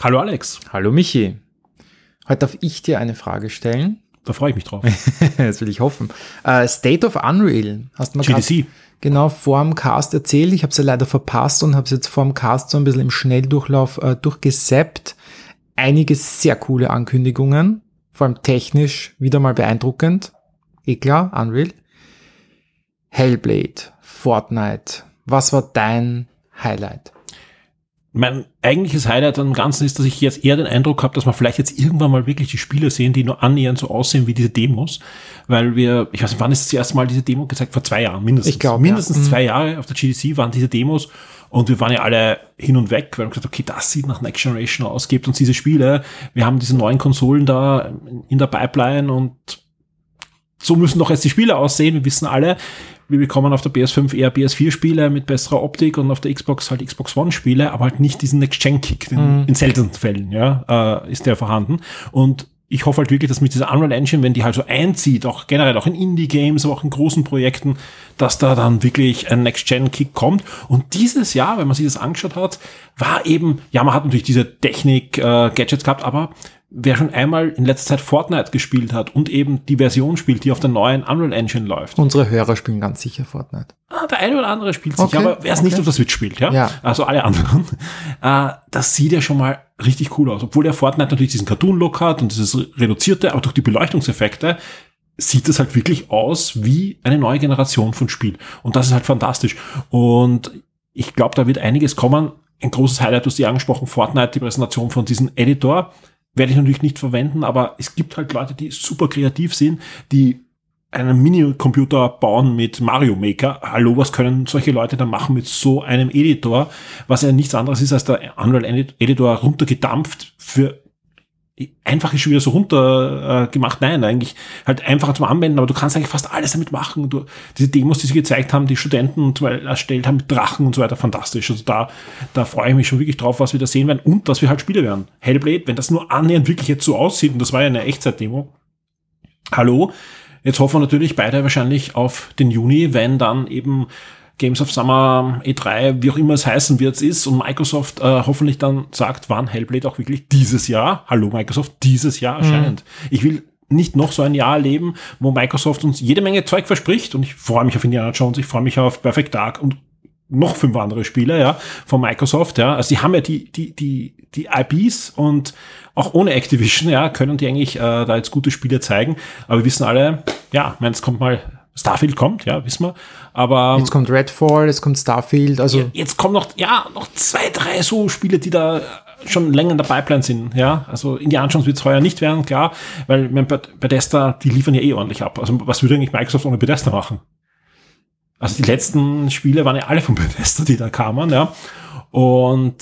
Hallo Alex. Hallo Michi. Heute darf ich dir eine Frage stellen. Da freue ich mich drauf. Das will ich hoffen. State of Unreal. Hast du mal GDC. Genau vor dem Cast erzählt. Ich habe es ja leider verpasst und habe es jetzt vor dem Cast so ein bisschen im Schnelldurchlauf durchgesappt. Einige sehr coole Ankündigungen. Vor allem technisch wieder mal beeindruckend. Klar, Unreal. Hellblade, Fortnite. Was war dein Highlight? Mein eigentliches Highlight am Ganzen ist, dass ich jetzt eher den Eindruck habe, dass wir vielleicht jetzt irgendwann mal wirklich die Spiele sehen, die nur annähernd so aussehen wie diese Demos. Weil ich weiß nicht, wann ist das erste Mal diese Demo gezeigt? Vor 2 Jahren mindestens. Ich glaube, mindestens 2 Jahre auf der GDC waren diese Demos und wir waren ja alle hin und weg, weil wir gesagt, okay, das sieht nach Next Generation aus, gebt uns diese Spiele. Wir haben diese neuen Konsolen da in der Pipeline und so müssen doch jetzt die Spiele aussehen. Wir wissen alle, wir bekommen auf der PS5 eher PS4-Spiele mit besserer Optik und auf der Xbox halt Xbox One-Spiele, aber halt nicht diesen Next-Gen-Kick. In seltenen Fällen, ist der vorhanden. Und ich hoffe halt wirklich, dass mit dieser Unreal Engine, wenn die halt so einzieht, auch generell auch in Indie-Games, aber auch in großen Projekten, dass da dann wirklich ein Next-Gen-Kick kommt. Und dieses Jahr, wenn man sich das angeschaut hat, war eben, man hat natürlich diese Technik-Gadgets gehabt, aber wer schon einmal in letzter Zeit Fortnite gespielt hat und eben die Version spielt, die auf der neuen Unreal Engine läuft. Unsere Hörer spielen ganz sicher Fortnite. Der eine oder andere spielt sicher, aber wer es nicht auf der Switch spielt, also alle anderen, das sieht ja schon mal richtig cool aus. Obwohl der Fortnite natürlich diesen Cartoon-Look hat und dieses reduzierte, aber durch die Beleuchtungseffekte sieht es halt wirklich aus wie eine neue Generation von Spiel. Und das ist halt fantastisch. Und ich glaube, da wird einiges kommen. Ein großes Highlight, du hast dir angesprochen, Fortnite, die Präsentation von diesem Editor. Werde ich natürlich nicht verwenden, aber es gibt halt Leute, die super kreativ sind, die einen Minicomputer bauen mit Mario Maker. Hallo, was können solche Leute da machen mit so einem Editor, was ja nichts anderes ist als der Unreal Editor runtergedampft für einfach ist schon wieder so runter gemacht. Nein, eigentlich halt einfacher zum Anwenden, aber du kannst eigentlich fast alles damit machen. Diese Demos, die sie gezeigt haben, die Studenten zum Beispiel erstellt haben mit Drachen und so weiter, fantastisch. Also da freue ich mich schon wirklich drauf, was wir da sehen werden und dass wir halt Spiele werden. Hellblade, wenn das nur annähernd wirklich jetzt so aussieht, und das war ja eine Echtzeit-Demo. Hallo, jetzt hoffen wir natürlich beide wahrscheinlich auf den Juni, wenn dann eben Games of Summer, E3, wie auch immer es heißen wird, ist und Microsoft hoffentlich dann sagt, wann Hellblade auch wirklich dieses Jahr, hallo Microsoft, dieses Jahr erscheint. Ich will nicht noch so ein Jahr erleben, wo Microsoft uns jede Menge Zeug verspricht und ich freue mich auf Indiana Jones, ich freue mich auf Perfect Dark und noch 5 andere Spiele, von Microsoft, Also die haben ja die IPs und auch ohne Activision, können die eigentlich da jetzt gute Spiele zeigen, aber wir wissen alle, es kommt mal Starfield kommt, wissen wir, aber jetzt kommt Redfall, jetzt kommt Starfield, also jetzt kommen noch 2, 3 so Spiele, die da schon länger in der Pipeline sind, also Indiana Jones wird es heuer nicht werden, klar, weil Bethesda, die liefern ja ordentlich ab, also was würde eigentlich Microsoft ohne Bethesda machen? Also die letzten Spiele waren ja alle von Bethesda, die da kamen, und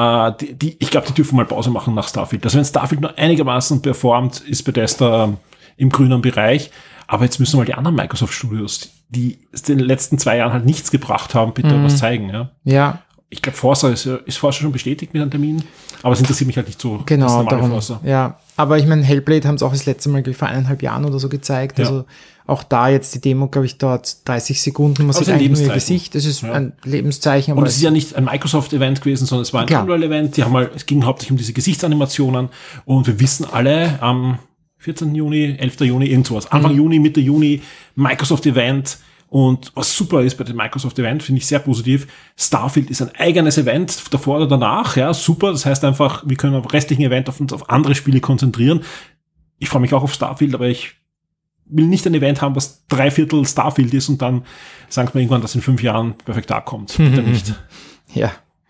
ich glaube, die dürfen mal Pause machen nach Starfield, also wenn Starfield nur einigermaßen performt, ist Bethesda im grünen Bereich. Aber jetzt müssen mal die anderen Microsoft-Studios, die in den letzten 2 Jahren halt nichts gebracht haben, bitte was zeigen. Ja. Ich glaube, Forza ist Forza schon bestätigt mit einem Termin, aber es interessiert mich halt nicht so. Genau, darum. Forza. Ja, aber ich meine, Hellblade haben es auch das letzte Mal vor 1,5 Jahren oder so gezeigt. Also auch da jetzt die Demo, glaube ich, dauert 30 Sekunden. Man sieht eigentlich nur ihr Gesicht. Das ist ein Lebenszeichen. Und es ist ja nicht ein Microsoft-Event gewesen, sondern es war ein Unreal-Event. Es ging hauptsächlich um diese Gesichtsanimationen und wir wissen alle, 14. Juni, 11. Juni, irgendwas. Anfang Juni, Mitte Juni, Microsoft-Event. Und was super ist bei dem Microsoft-Event, finde ich sehr positiv, Starfield ist ein eigenes Event, davor oder danach, super. Das heißt einfach, wir können am restlichen Event uns auf andere Spiele konzentrieren. Ich freue mich auch auf Starfield, aber ich will nicht ein Event haben, was 3/4 Starfield ist und dann sagen wir irgendwann, dass in 5 Jahren Perfect Dark kommt. Bitte nicht. Ja,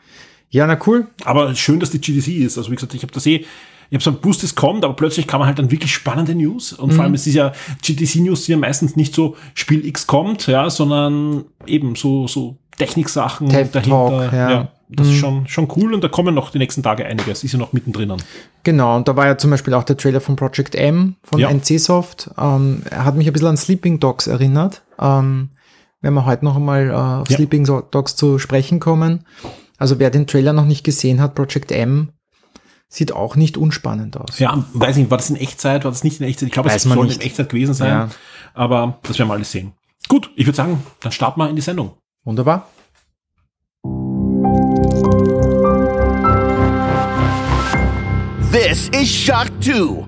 na cool. Aber schön, dass die GDC ist. Also wie gesagt, ich habe so ein Boost, es kommt, aber plötzlich kann man halt dann wirklich spannende News. Und vor allem ist es ja, GDC-News sind ja meistens nicht so, Spiel X kommt, sondern eben so Techniksachen dahinter. Talk, das ist schon cool und da kommen noch die nächsten Tage einiges. Ist ja noch mittendrin. Genau, und da war ja zum Beispiel auch der Trailer von Project M von NCSoft. Er hat mich ein bisschen an Sleeping Dogs erinnert. Wenn wir heute noch einmal auf Sleeping Dogs zu sprechen kommen. Also wer den Trailer noch nicht gesehen hat, Project M, sieht auch nicht unspannend aus. Ja, weiß nicht, war das in Echtzeit, war das nicht in Echtzeit? Ich glaube, es soll in Echtzeit gewesen sein, aber das werden wir alles sehen. Gut, ich würde sagen, dann starten wir in die Sendung. Wunderbar. This is Shock 2.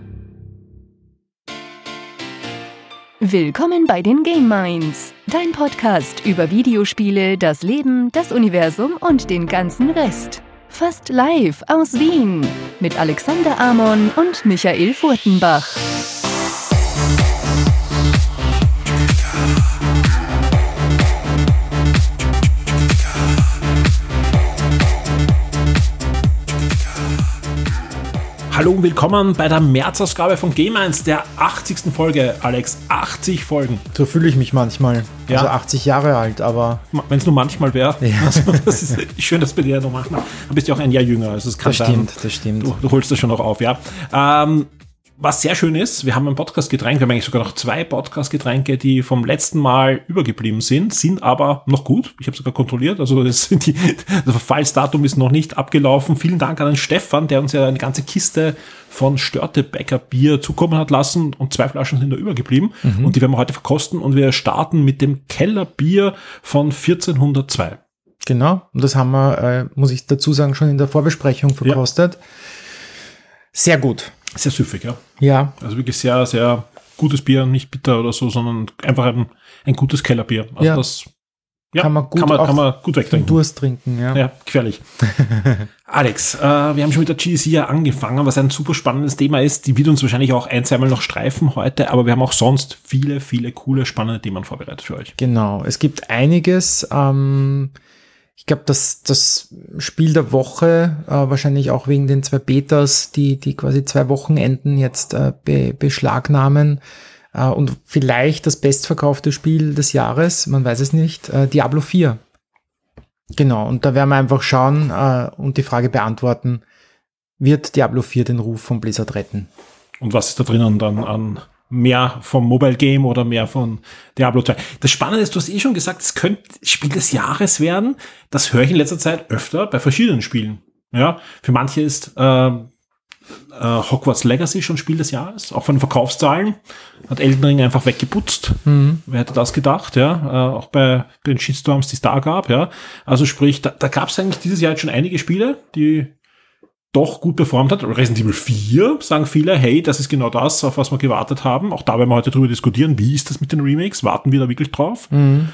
Willkommen bei den Game Minds, dein Podcast über Videospiele, das Leben, das Universum und den ganzen Rest. Fast live aus Wien mit Alexander Amon und Michael Furtenbach. Hallo und willkommen bei der März-Ausgabe von Game Minds, der 80. Folge. Alex, 80 Folgen. So fühle ich mich manchmal. Ja. Also 80 Jahre alt, aber... Wenn es nur manchmal wäre. Ja. Also, das ist schön, dass bei dir noch manchmal... Du bist ja auch ein Jahr jünger. Also es kann das stimmt, das stimmt. Du holst das schon noch auf, ja. Was sehr schön ist, wir haben ein Podcast-Getränk, wir haben eigentlich sogar noch 2 Podcast-Getränke, die vom letzten Mal übergeblieben sind aber noch gut. Ich habe sogar kontrolliert, also das Verfallsdatum ist noch nicht abgelaufen. Vielen Dank an den Stefan, der uns ja eine ganze Kiste von Störtebecker Bier zukommen hat lassen und 2 Flaschen sind da übergeblieben und die werden wir heute verkosten und wir starten mit dem Kellerbier von 1402. Genau, und das haben wir, muss ich dazu sagen, schon in der Vorbesprechung verkostet. Ja. Sehr gut. Sehr süffig, ja. Ja. Also wirklich sehr, sehr gutes Bier, nicht bitter oder so, sondern einfach ein gutes Kellerbier. Also ja. Das kann man gut wegtrinken. Durst trinken, ja. Ja, gefährlich. Alex, wir haben schon mit der GDC ja angefangen, was ein super spannendes Thema ist. Die wird uns wahrscheinlich auch 1-2 noch streifen heute, aber wir haben auch sonst viele, viele coole, spannende Themen vorbereitet für euch. Genau, es gibt einiges. Ich glaube, das Spiel der Woche, wahrscheinlich auch wegen den 2 Betas, die quasi 2 Wochenenden jetzt beschlagnahmen und vielleicht das bestverkaufte Spiel des Jahres, man weiß es nicht, Diablo 4. Genau, und da werden wir einfach schauen und die Frage beantworten, wird Diablo 4 den Ruf von Blizzard retten? Und was ist da drinnen dann an mehr vom Mobile Game oder mehr von Diablo 2. Das Spannende ist, du hast schon gesagt, es könnte Spiel des Jahres werden. Das höre ich in letzter Zeit öfter bei verschiedenen Spielen. Ja, für manche ist Hogwarts Legacy schon Spiel des Jahres, auch von den Verkaufszahlen. Hat Elden Ring einfach weggeputzt. Wer hätte das gedacht, ja? Auch bei den Shitstorms, die es da gab, ja. Also sprich, da gab es eigentlich dieses Jahr jetzt schon einige Spiele, die doch gut performt hat. Resident Evil 4 sagen viele, hey, das ist genau das, auf was wir gewartet haben. Auch da werden wir heute drüber diskutieren, wie ist das mit den Remakes? Warten wir da wirklich drauf?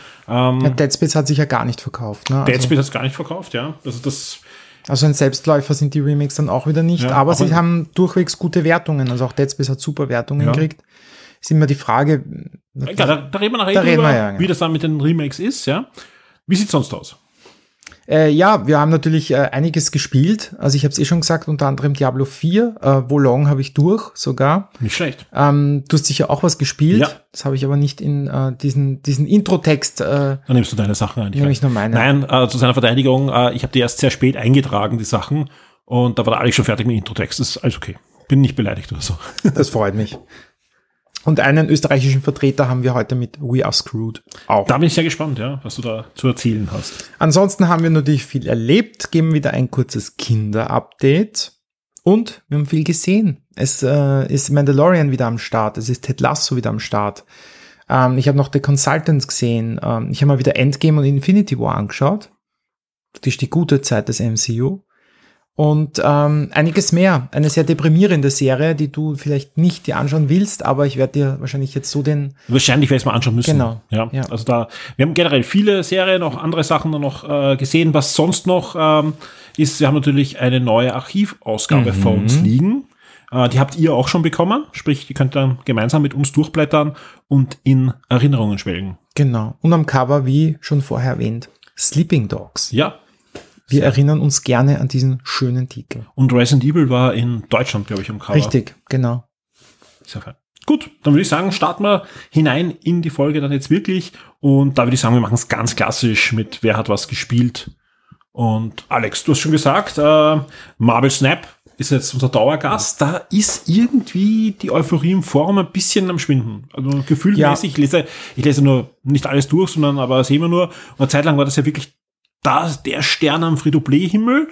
Dead Space hat sich ja gar nicht verkauft. Ne? Dead Space hat es gar nicht verkauft, ja. Also ein Selbstläufer sind die Remakes dann auch wieder nicht, ja, aber sie haben durchwegs gute Wertungen. Also auch Dead Space hat super Wertungen gekriegt. Ist immer die Frage. Ja, da reden wir nachher drüber, wie das dann mit den Remakes ist, ja. Wie sieht's sonst aus? Ja, wir haben natürlich einiges gespielt. Also ich habe es schon gesagt, unter anderem Diablo 4. Wolong habe ich durch sogar. Nicht schlecht. Du hast sicher auch was gespielt. Ja. Das habe ich aber nicht in diesen Intro-Text. Dann nimmst du deine Sachen ein. Nehme ich nur meine. Nein, zu seiner Verteidigung, ich habe die erst sehr spät eingetragen, die Sachen. Und da war der Alex schon fertig mit dem Intro-Text. Das ist alles okay. Bin nicht beleidigt oder so. Das freut mich. Und einen österreichischen Vertreter haben wir heute mit We Are Screwed auch. Da bin ich sehr gespannt, ja, was du da zu erzählen hast. Ansonsten haben wir natürlich viel erlebt, geben wieder ein kurzes Kinder-Update und wir haben viel gesehen. Es ist Mandalorian wieder am Start, es ist Ted Lasso wieder am Start. Ich habe noch The Consultants gesehen. Ich habe mal wieder Endgame und Infinity War angeschaut. Das ist die gute Zeit des MCU. Und einiges mehr. Eine sehr deprimierende Serie, die du vielleicht nicht dir anschauen willst, aber ich werde dir wahrscheinlich jetzt so Wahrscheinlich werde ich es mal anschauen müssen. Genau. Ja. Also wir haben generell viele Serien, auch andere Sachen noch gesehen. Was sonst noch ist, wir haben natürlich eine neue Archivausgabe vor uns liegen. Die habt ihr auch schon bekommen. Sprich, die könnt ihr dann gemeinsam mit uns durchblättern und in Erinnerungen schwelgen. Genau. Und am Cover, wie schon vorher erwähnt, Sleeping Dogs. Ja. Wir erinnern uns gerne an diesen schönen Titel. Und Resident Evil war in Deutschland, glaube ich, am Cover. Richtig, genau. Sehr fein. Gut, dann würde ich sagen, starten wir hinein in die Folge dann jetzt wirklich. Und da würde ich sagen, wir machen es ganz klassisch mit wer hat was gespielt. Und Alex, du hast schon gesagt, Marvel Snap ist jetzt unser Dauergast. Da ist irgendwie die Euphorie im Forum ein bisschen am Schwinden. Also gefühlmäßig, ich lese nur nicht alles durch, sondern aber sehen wir nur. Und eine Zeit lang war das ja wirklich der Stern am Free-to-Play-Himmel.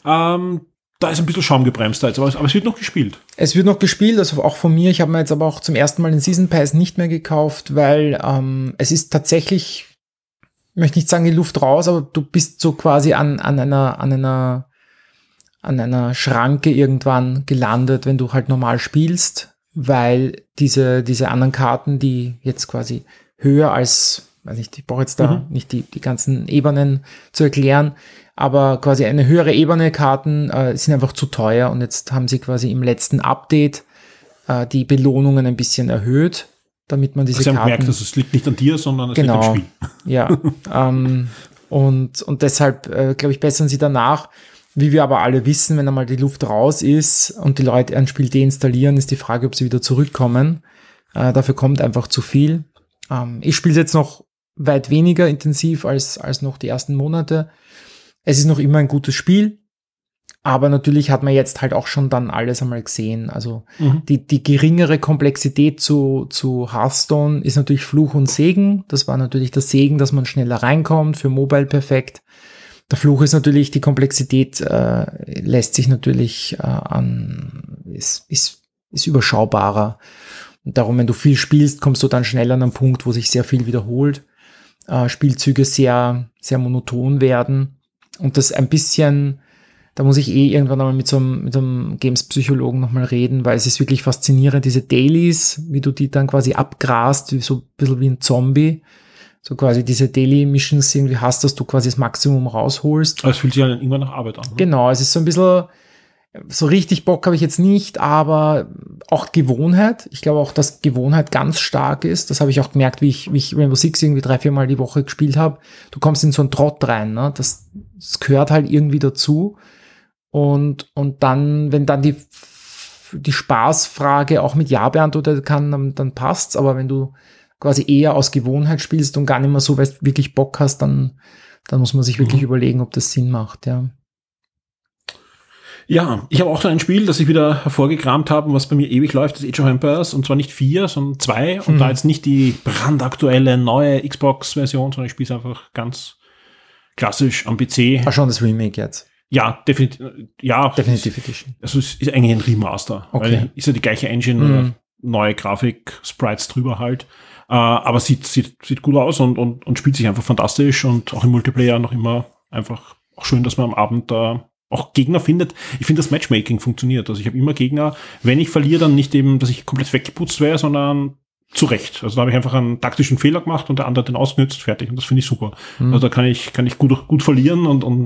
Da ist ein bisschen Schaum gebremst, aber es wird noch gespielt. Es wird noch gespielt, also auch von mir. Ich habe mir jetzt aber auch zum ersten Mal den Season Pass nicht mehr gekauft, weil es ist tatsächlich, ich möchte nicht sagen die Luft raus, aber du bist so quasi an einer an einer Schranke irgendwann gelandet, wenn du halt normal spielst, weil diese anderen Karten, die jetzt quasi höher als, weiß nicht, ich brauche jetzt da nicht die ganzen Ebenen zu erklären, aber quasi eine höhere Ebene Karten sind einfach zu teuer und jetzt haben sie quasi im letzten Update die Belohnungen ein bisschen erhöht, damit man diese Karten... merkt, dass es liegt nicht an dir, sondern es liegt am Spiel. Ja, und deshalb, glaube ich, bessern sie danach. Wie wir aber alle wissen, wenn einmal die Luft raus ist und die Leute ein Spiel deinstallieren, ist die Frage, ob sie wieder zurückkommen. Dafür kommt einfach zu viel. Ich spiele es jetzt noch weit weniger intensiv als noch die ersten Monate. Es ist noch immer ein gutes Spiel, aber natürlich hat man jetzt halt auch schon dann alles einmal gesehen. Also die geringere Komplexität zu Hearthstone ist natürlich Fluch und Segen. Das war natürlich der Segen, dass man schneller reinkommt, für Mobile perfekt. Der Fluch ist natürlich, die Komplexität lässt sich natürlich ist überschaubarer. Und darum, wenn du viel spielst, kommst du dann schnell an einen Punkt, wo sich sehr viel wiederholt, Spielzüge sehr, sehr monoton werden. Und das ein bisschen, da muss ich irgendwann einmal mit so einem Games-Psychologen nochmal reden, weil es ist wirklich faszinierend, diese Dailies, wie du die dann quasi abgrast, so ein bisschen wie ein Zombie. So quasi diese Daily Missions irgendwie hast, dass du quasi das Maximum rausholst. Aber es fühlt sich ja irgendwann nach Arbeit an. Ne? Genau, es ist so ein bisschen, so richtig Bock habe ich jetzt nicht, aber auch Gewohnheit. Ich glaube auch, dass Gewohnheit ganz stark ist. Das habe ich auch gemerkt, wie ich Rainbow Six irgendwie 3-4 Mal die Woche gespielt habe. Du kommst in so einen Trott rein, ne? Das gehört halt irgendwie dazu. Und dann, wenn dann die Spaßfrage auch mit Ja beantwortet kann, dann passt's. Aber wenn du quasi eher aus Gewohnheit spielst und gar nicht mehr so wirklich Bock hast, dann muss man sich wirklich überlegen, ob das Sinn macht, ja. Ja, ich habe auch so ein Spiel, das ich wieder hervorgekramt habe, was bei mir ewig läuft, das Age of Empires, und zwar nicht 4, sondern 2, und da jetzt nicht die brandaktuelle neue Xbox-Version, sondern ich spiele es einfach ganz klassisch am PC. War schon das Remake jetzt? Ja, definitiv Edition. Also es ist eigentlich ein Remaster, weil ist ja die gleiche Engine, neue Grafik, Sprites drüber halt. Aber sieht gut aus und spielt sich einfach fantastisch und auch im Multiplayer noch immer einfach auch schön, dass man am Abend da auch Gegner findet. Ich finde, das Matchmaking funktioniert. Also ich habe immer Gegner, wenn ich verliere, dann nicht eben, dass ich komplett weggeputzt wäre, sondern zurecht. Also da habe ich einfach einen taktischen Fehler gemacht und der andere hat den ausgenutzt, fertig. Und das finde ich super. Also da kann ich gut verlieren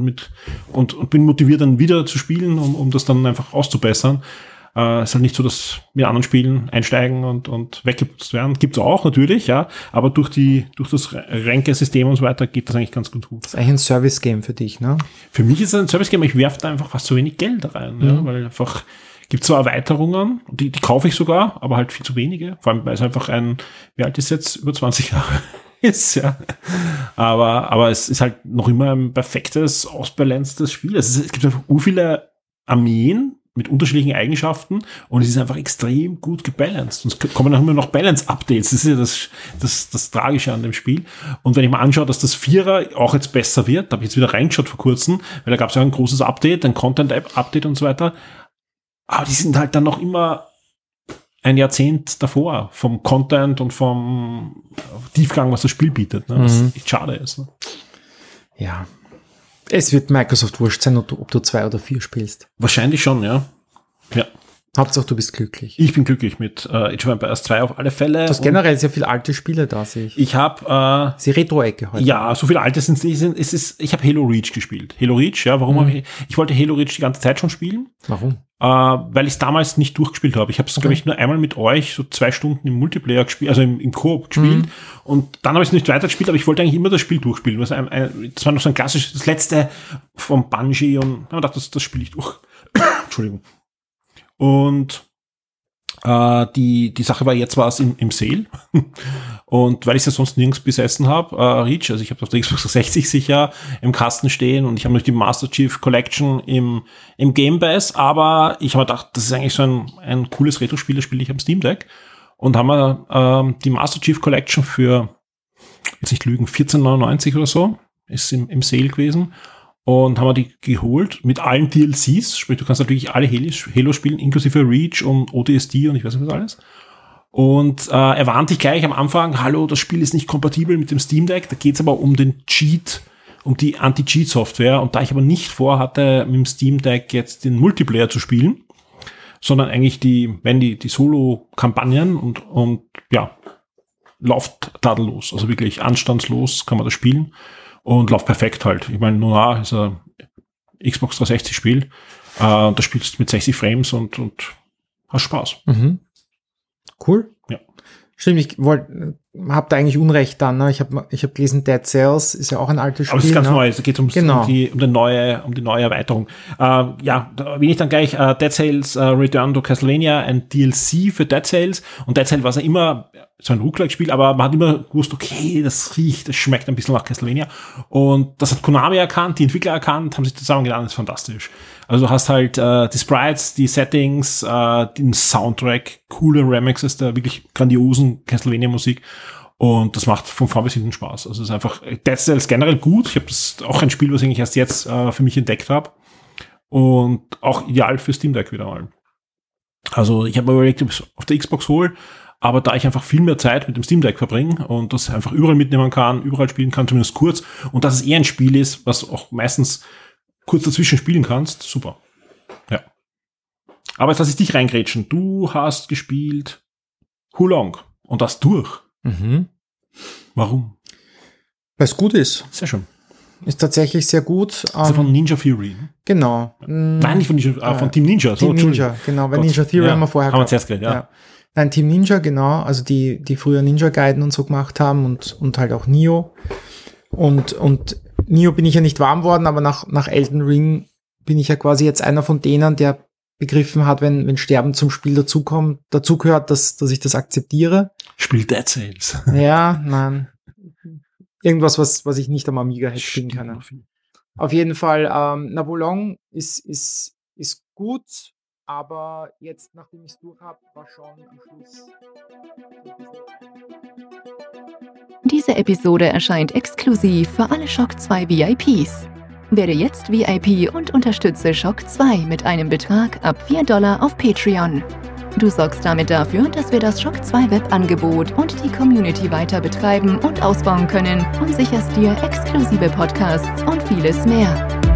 und bin motiviert, dann wieder zu spielen, um das dann einfach auszubessern. Ist halt nicht so, dass wir anderen Spielen einsteigen und weggeputzt werden. Gibt's auch natürlich, ja. Aber durch das Ränke-System und so weiter geht das eigentlich ganz gut. Das ist eigentlich ein Service-Game für dich, ne? Für mich ist es ein Service-Game, ich werfe da einfach fast zu wenig Geld rein, ja, weil einfach gibt zwar Erweiterungen, die kaufe ich sogar, aber halt viel zu wenige. Vor allem, weil es einfach wie alt ist jetzt? Über 20 Jahre ist, ja. Aber es ist halt noch immer ein perfektes, ausbalancedes Spiel. Es gibt einfach viele Armeen mit unterschiedlichen Eigenschaften und es ist einfach extrem gut gebalanced. Und es kommen auch immer noch Balance-Updates. Das ist ja das Tragische an dem Spiel. Und wenn ich mal anschaue, dass das 4er auch jetzt besser wird, da habe ich jetzt wieder reingeschaut vor kurzem, weil da gab es ja ein großes Update, ein Content-Update und so weiter. Aber die sind halt dann noch immer ein Jahrzehnt davor vom Content und vom Tiefgang, was das Spiel bietet. Ne? Was echt schade ist. Ne? Ja. Es wird Microsoft wurscht sein, ob du 2 oder 4 spielst. Wahrscheinlich schon, ja. Ja. Hauptsache, du bist glücklich. Ich bin glücklich mit Age of Empires 2 auf alle Fälle. Du hast generell sehr viele alte Spiele da, sehe ich. Ich habe die Retro-Ecke heute. Ja, so viele alte sind es nicht. Ich habe Halo Reach gespielt. Halo Reach, ja, warum habe ich wollte Halo Reach die ganze Zeit schon spielen. Warum? Weil ich es damals nicht durchgespielt habe. Ich habe es, glaube ich, nur einmal mit euch so 2 Stunden im Multiplayer gespielt, also im Koop gespielt. Und dann habe ich es nicht weiter gespielt, aber ich wollte eigentlich immer das Spiel durchspielen. Das war noch so ein klassisches, das letzte vom Bungie, und ich dachte, das spiele ich durch. Entschuldigung. Und die Sache war, jetzt war es im Sale. Und weil ich es ja sonst nirgends besessen habe, Reach, also ich habe auf der Xbox 360 sicher im Kasten stehen und ich habe noch die Master Chief Collection im Game Pass, aber ich habe gedacht, das ist eigentlich so ein cooles Retro-Spiel, das spiele ich am Steam Deck, und haben wir die Master Chief Collection für, jetzt nicht lügen, 14,99 oder so, ist im Sale gewesen. Und haben wir die geholt mit allen DLCs, sprich, du kannst natürlich alle Halo spielen, inklusive Reach und ODST und ich weiß nicht was alles. Und er warnt dich gleich am Anfang, hallo, das Spiel ist nicht kompatibel mit dem Steam Deck, da geht's aber um den Cheat um die Anti-Cheat-Software. Und da ich aber nicht vorhatte, mit dem Steam Deck jetzt den Multiplayer zu spielen, sondern eigentlich die Solo-Kampagnen und ja, läuft tadellos. Also wirklich anstandslos kann man das spielen und läuft perfekt halt. Ich meine, Noir ist ein Xbox 360-Spiel. Da spielst du mit 60 Frames und hast Spaß. Mhm. Cool. Ja. Stimmt, ich hab da eigentlich Unrecht dann. Ne? Ich hab gelesen, Dead Cells ist ja auch ein altes Spiel. Aber es ist ganz neu. Es geht um die neue Erweiterung. Da erwähne ich dann gleich Dead Cells Return to Castlevania, ein DLC für Dead Cells. Und Dead Cells war ja immer so ein Roguelike-Spiel, aber man hat immer gewusst, okay, das schmeckt ein bisschen nach Castlevania. Und das hat Konami erkannt, die Entwickler erkannt, haben sich zusammengetan, das ist fantastisch. Also du hast halt die Sprites, die Settings, den Soundtrack, coole Remixes der wirklich grandiosen Castlevania-Musik. Und das macht von vorn bis hinten Spaß. Also es ist einfach Dead Cells generell gut. Ich habe das auch ein Spiel, was ich eigentlich erst jetzt für mich entdeckt habe. Und auch ideal für Steam Deck wieder mal. Also ich habe mir überlegt, ob ich es auf der Xbox hole, aber da ich einfach viel mehr Zeit mit dem Steam Deck verbringe und das einfach überall mitnehmen kann, überall spielen kann, zumindest kurz, und dass es eher ein Spiel ist, was auch meistens kurz dazwischen spielen kannst, super. Ja. Aber jetzt lass ich dich reingrätschen. Du hast gespielt Hulong und das durch. Mhm. Warum? Weil es gut ist. Sehr schön. Ist tatsächlich sehr gut. Ist von Ninja Theory. Genau. Nein, nicht von Ninja, von Team Ninja. Team Ninja, genau. Weil Ninja Theory haben wir vorher gehabt. Haben wir zuerst geredet, ja. Nein, Team Ninja, genau. Also die früher Ninja Gaiden und so gemacht haben und halt auch Nioh. Und Nioh bin ich ja nicht warm worden, aber nach Elden Ring bin ich ja quasi jetzt einer von denen, der begriffen hat, wenn Sterben zum Spiel dazugehört, dass ich das akzeptiere. Spiel Dead Cells. Ja, nein. Irgendwas, was ich nicht am Amiga hätte spielen können. Auf jeden Fall, Hulong ist gut, aber jetzt, nachdem ich es durch habe, war schon am Schluss. Diese Episode erscheint exklusiv für alle Shock 2 VIPs. Werde jetzt VIP und unterstütze Shock 2 mit einem Betrag ab $4 auf Patreon. Du sorgst damit dafür, dass wir das Shock 2 Webangebot und die Community weiter betreiben und ausbauen können und sicherst dir exklusive Podcasts und vieles mehr.